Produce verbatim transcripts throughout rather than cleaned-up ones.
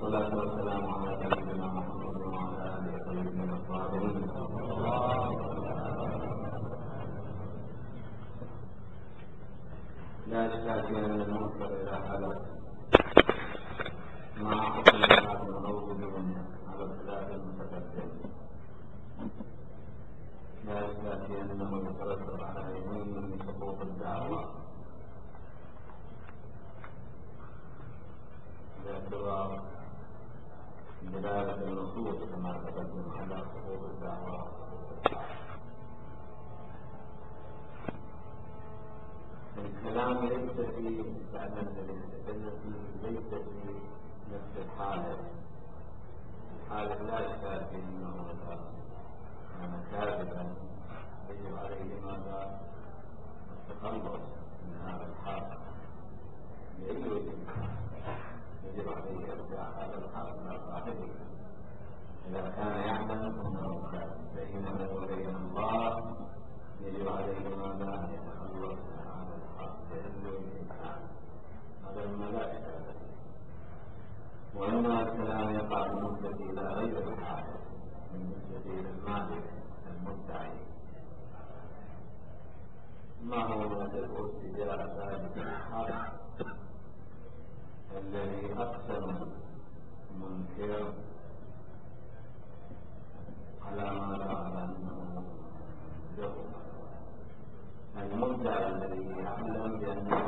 والصلاة والسلام على سيدنا محمد وعلى آله الطيبين الطاهرين. لا شك أن المنكر إذا حدث مع حكم هذا الموجود على الخلاف المتقدم لا شك أنه يترتب على يمين سقوط الدعوة باعتبار دلالة النصوص كما تقدم على سقوط الدعوة. الكلام ليس في فعلا الذي نتكلم فيه ليس في نفس الحالة. الحالة لا يشترك انه كان كاذبا يجب عليه ماذا التخلص من هذا الحال بأي وجه يجب عليه ارجاع هذا الحال الى صاحبه اذا كان يعلم انه كاذب بينه وبين الله يجب عليه ماذا ان يتخلص من هذا الحال بأي وجه كان. هذا ما لا يشترك. وإنما الكلام يقع بالنسبة إلى غير الحاجة بالنسبة إلى المالك المدعي ما هو موقفه تجاه ذلك الحق الذي أقسم منكر على ما لا على أنه له المدعي الذي يعلم بأنه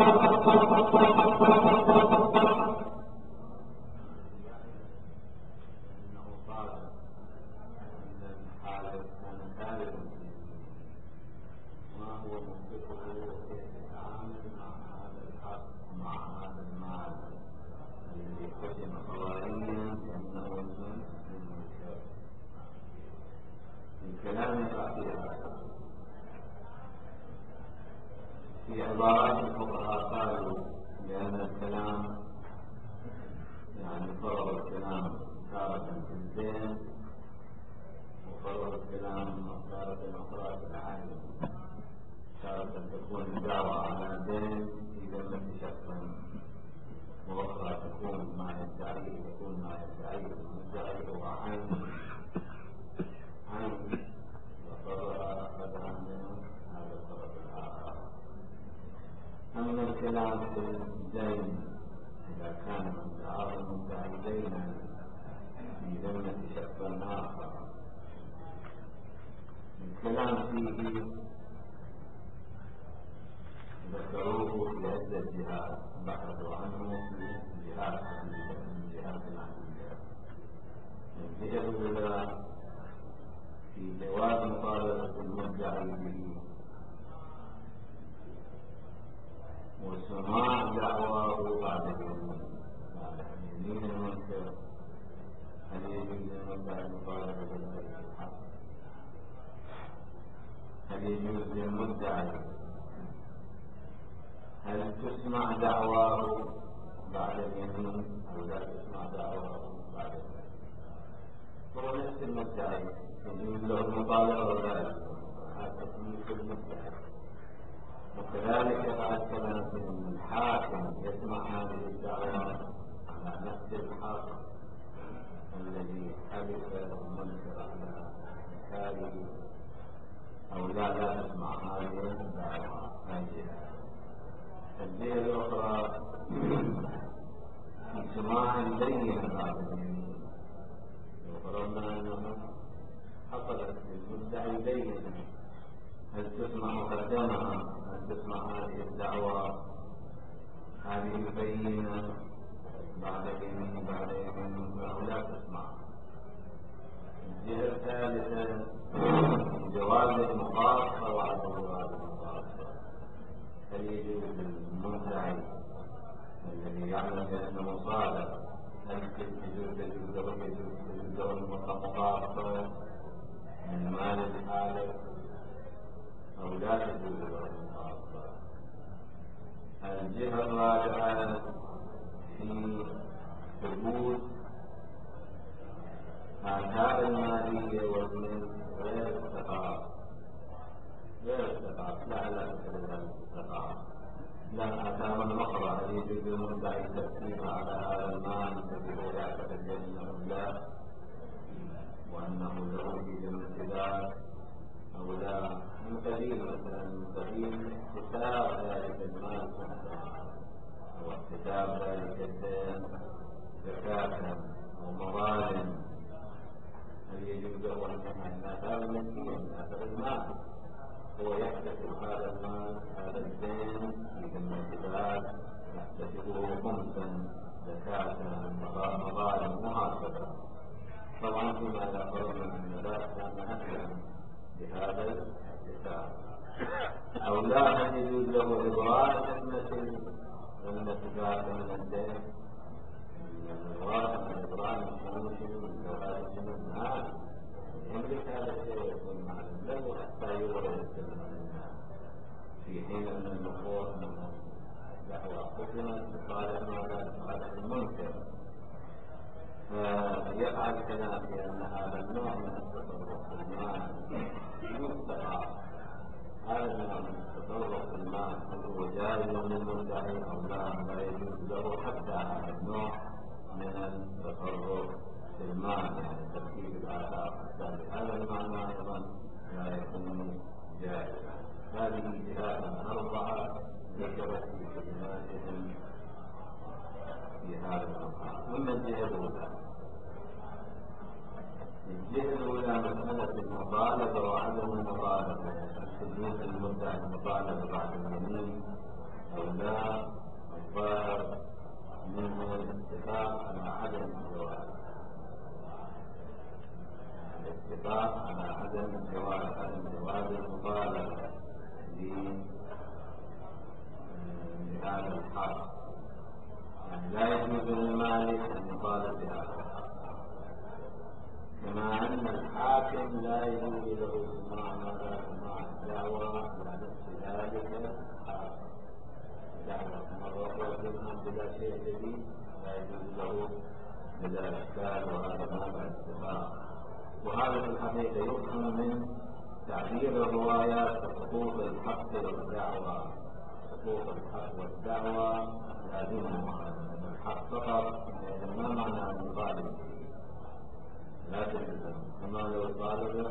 في عبارات الفقهاء قالوا بأن الكلام يعني فرض الكلام تارة في الدين وفرض الكلام تارة أخرى في العين. تارة تكون الدعوة على دين في ذمة شخص وأخرى تكون ما يدعيه تكون ما يدعيه المدعي هو عين عين وفرضها أخذها منه هذا الطرف الآخر. أما الكلام في الدين إذا كان مدعاه المدعي دينا في ذمة شخص آخر الكلام فيه ذكروه في عدة جهات بحثوا عنه في جهات من جهات العديدة. الجهة الأولى في جواز مطالبة المدعي به وسماع دعواه بعد اليمين بعد يمين المنكر. هل يجوز للمدعي مطالبة بالحق؟ هل يجوز للمدعي هل تسمع دعواه بعد اليمين أو لا تسمع دعواه بعد اليمين؟ هو نفس المدعي يجوز له المطالبة ولا لا؟ هذا مثل المدعي. وكذلك بعد كلام الحاكم يسمع هذه الدعوة على نفس الحق الذي حدث المنكر على إنكاره أو لا لا تسمع هذه الدعوة. الجهة الأخرى في سماع بين بعض اليمين وفرضنا أنه حصلت للمدعي بين هل تسمع مقدمها هل تسمع هذه الدعوة هذه البينة بعد اليمين بعد يمين أو لا تسمع. الجهة الثالثة جواز المخاصة وعدم جواز المخاصة. هل يجوز للمدعي الذي يعلم بأنه صادق هل يجوز له المخاصة من مال الحالف أو لا تجوز له المخاصة؟ الجهة الرابعة في ثبوت آثار المالية والملك غير استقرار غير استقرار لا علاقة لها بالاستقرار لا آثار أخرى وهل يجوز المدعي الترتيب على هذا المال الذي هو يعتقد بأنه لا وأنه له في الامتثال أو لا؟ من قبيل مثلا من قبيل احتساب ذلك المال أو احتساب ذلك الدين زكاة أو مظالم، هل يجوز له أن هذا المسكين هذا المال هو يحتسب هذا المال هذا الدين في الامتثال يحتسبه خمسا زكاة مظالم محاسبة؟ طبعا فيما إذا قررنا من ذلك كان أكثر بهذا الاحتساب أو لا، هل يجوز له إبراء ذمة الزكاة من الدين؟ الواقع من إبراء المسلمين لو هذا الجنود مال يملك هذا الشيء ويكون معلم له حتى يورد السلم في حين أن النفوس من دعوة قسمت بصالح هذا المنكر، فيفعل كلام بأن هذا النوع من التصرف في المال مستحق. هذا النوع من التصرف في المال هل هو جائز للمدعي أو لا؟ لا يجوز له حتى هذا النوع من التصرف في المال، يعني تركيب الآثار هذا المعنى أيضا لا يكون جائزا. هذه جهات أربعة ذكرت في كلماتهم في هذا المقام. أما الجهة الأولى، الجهة الأولى مسألة المطالبة وعدم المطالبة، تجوز المدعي المطالبة بعد اليمين أو لا؟ الظاهر منه الاتفاق على عدم الجواز، الاتفاق على عدم الجواز عدم جواز المطالبة بهذا الحق، يعني لا يجوز للمالك أن يطالب بهذا الحق، كما أن الحاكم لا يجوز له سماع ماذا سماع الدعوة على نفس ذلك الحاكم، دعوة مرة بلا شيء جديد لا يجوز له بلا إشكال، وهذا موضع اتفاق. وهذا في الحقيقة يفهم من تعبير الروايات حقوق الحق والدعوة. حقوق الحق والدعوة لازمها الحق فقط، ما معنى أن يطالب لا تلزم، كما لو طالب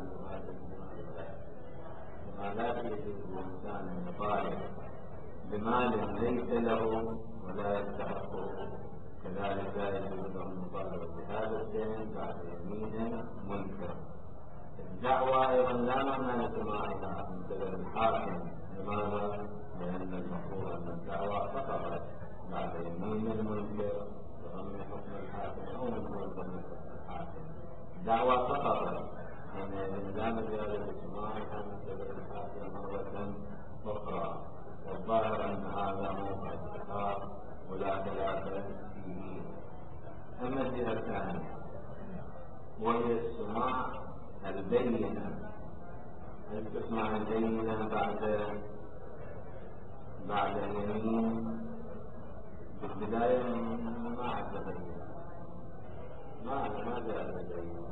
كما لا يجوز الإنسان أن يطالب بمال ليس له ولا يستحقه، كذلك لا يجوز له المطالبة بهذا الدين بعد يمين منكر. الدعوة أيضا لا معنى لسماعها من قبل الحاكم، لماذا؟ لأن المفروض أن الدعوة سقطت بعد يمين المنكر وضم حكم الحاكم أو من حكم الحاكم. الدعوة سقطت يعني لا مجال لسماعها من قبل الحاكم مرة أخرى، والظاهر أن هذا موقع اتفاق ولا خلاف فيه. أما الجهة الثانية وهي السماع البينة، هل تسمع البينة بعد بعد اليمين؟ بالبداية ما عاد بينة، ما ما جاء بينة،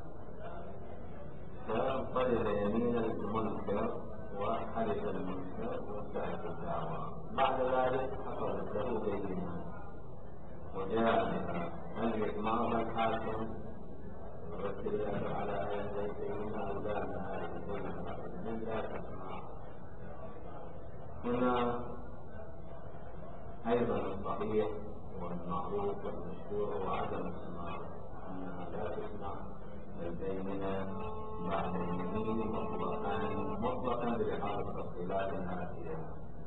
فطلب يمين المنكر وحلف المنكر وانتهت الدعوة. بعد ذلك حصلت له بينة وجاء بها، هل يسمعها الحاكم رتب الأثر على هذه البينة أو لا؟ من هذه البينة من لا تسمع. هنا أيضا الصحيح والمعروف والمشهور هو عدم السماع، أنها لا تسمع البينة بعد اليمين مطلقا مطلقا بلحاظ التفصيلات الآتية.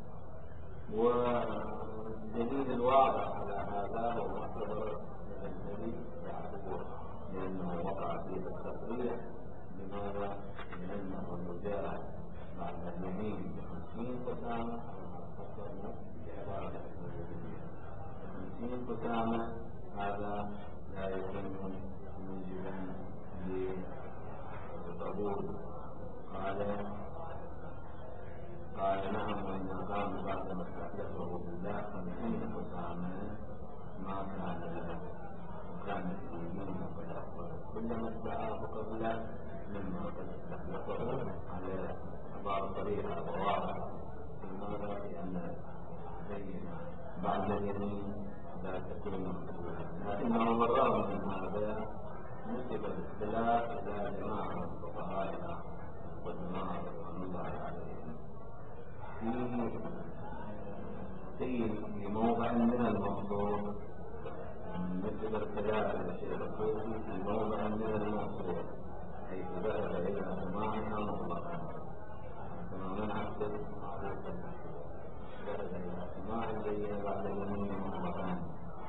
والدليل الواضح على هذا هو معتبر النبي يعقوب، لأنه وقع فيه التصريح. لماذا؟ لأنه جاء بعد اليمين بخمسين قسامة، خمسين قسامة، هذا لا يكون موجبا للقبول. قال قال نعم، وإن قام بعد ما استحلفه بالله خمسين قسامة ما كان له، وكان في اليمين قد أخبر كلما استعاف قبله مما قد استحلفه على عبارة صريحة وواضحة. لماذا؟ لأن بينة بعد اليمين لا تكون مقبولة، لكنه بالرغم من هذا نسب الاختلاف إلى جماعة من فقهائنا القدماء رضوان الله عليهم في في موضع من المنصور، نسب الخلاف للشيخ الطوسي في موضع من المنصور حيث ذهب إلى سماعها مطلقا كما منعت معروفا ذهب إلى سماع البينة بعد اليمين مطلقا.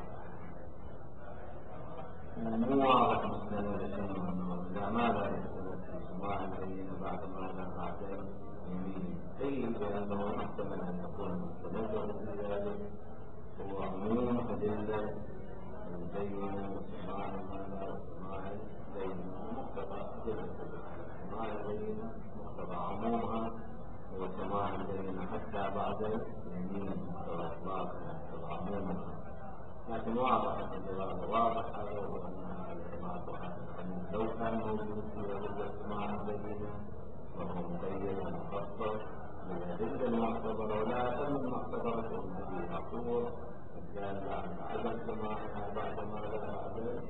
مو واضح مستند شنو انه اذا ماذا يستند في سماع البينة بعد ماذا بعد اليمين، قيل بانه محتمل ان يكون مستنده في ذلك هو عموم أدلة البينة وسماع الماذا وسماع البينة مقتضى أدلة سماع البينة مقتضى عمومها هو سماع البينة حتى بعد اليمين مقتضى إطلاقها مقتضى عمومها. لكن واضح الجواب واضح هذا هو أن هذا الإطلاق لو كان موجود في أدلة سماع البينة وهو مبين ومخصص بالأدلة المعتبرة ولا تم المعتبرة التي أقول الدالة على عدم سماعها بعد ما لا بعد.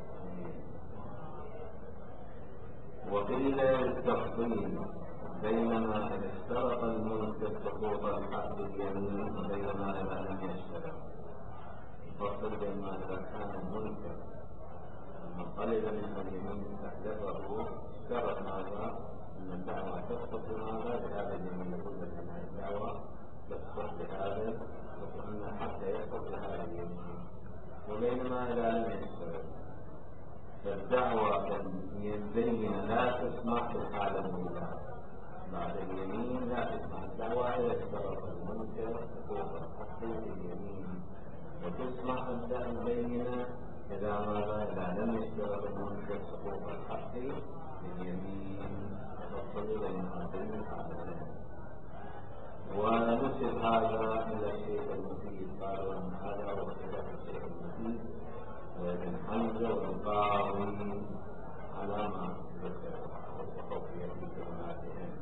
وقيل التفصيل بينما إذا اشترط المنكر سقوط الحق باليمين وبينما إذا لم يشترط. الفصل بين ما إذا كان المنكر من طلب منه اليمين استحلفه اشترط ماذا أن الدعوة تسقط بماذا بهذا اليمين، يقول أن الدعوة تسقط بهذا وأن الحق يسقط بهذا اليمين. وبينما إذا لم يشترط فالدعوة البينة لا تسمح في الحالة الأولى بعد اليمين لا تسمح الدعوة إذا اشترط المنكر سقوط الحق باليمين، وتسمح البينة إذا ماذا إذا لم يشترط المنكر سقوط الحق باليمين. تفصل بين هذين الحالتين. ونسب هذا إلى الشيخ المفيد، قالوا أن هذا هو خلاف الشيخ المفيد وابن حمزة والقاضي على ما ذكر وصفوا في كلماتهم.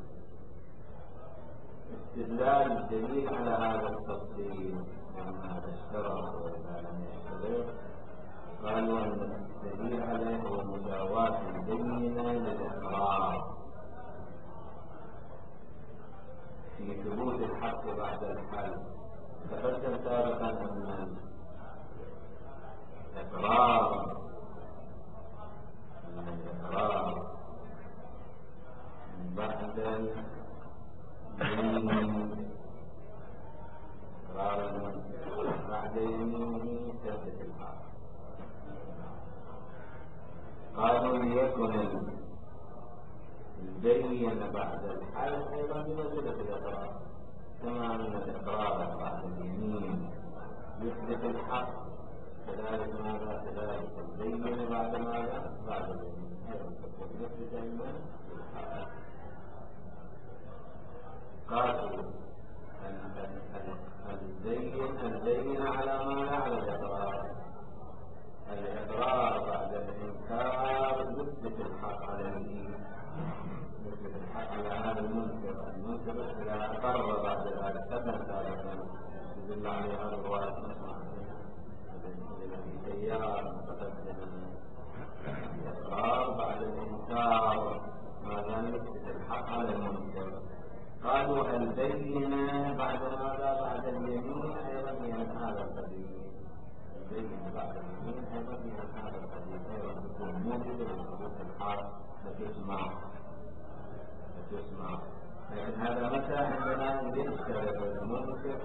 استدلال الدليل على هذا التفصيل وأن هذا اشترط وإذا لم يشترط، قالوا أن الدليل عليه هو مساواة البينة للإقرار في ثبوت الحق بعد الحل. تقدم سابقا أن الإقرار الإقرار بعد اليمين إقرار بعد يمينه ثبت الحق. قالوا ليكن البين بعد الحل أيضا بمنزلة الإقرار، كما أن الإقرار بعد اليمين يثبت الحق كذلك ماذا كذلك البين بعد ماذا بعد اليمين أيضا تكون يثبت الحق. قالوا البين البين على ماذا على الإقرار، الإقرار بعد الإنكار يثبت الحق على اليمين يثبت الحق على هذا المنكر. المنكر إذا أقر بعد ذلك ثبت ذلك يدل عليه هذا الرواية نسمع الذي سيارة متقدمة الإقرار بعد الإنكار ماذا يثبت الحق على المنكر. قالوا البينة بعد ماذا بعد اليمين أيضا من هذا القبيل، البينة بعد اليمين أيضا من هذا القبيل أيضا تكون موجودة لثبوت الحق فتسمع فتسمع. لكن هذا متى عندنا إذا اشترط المنكر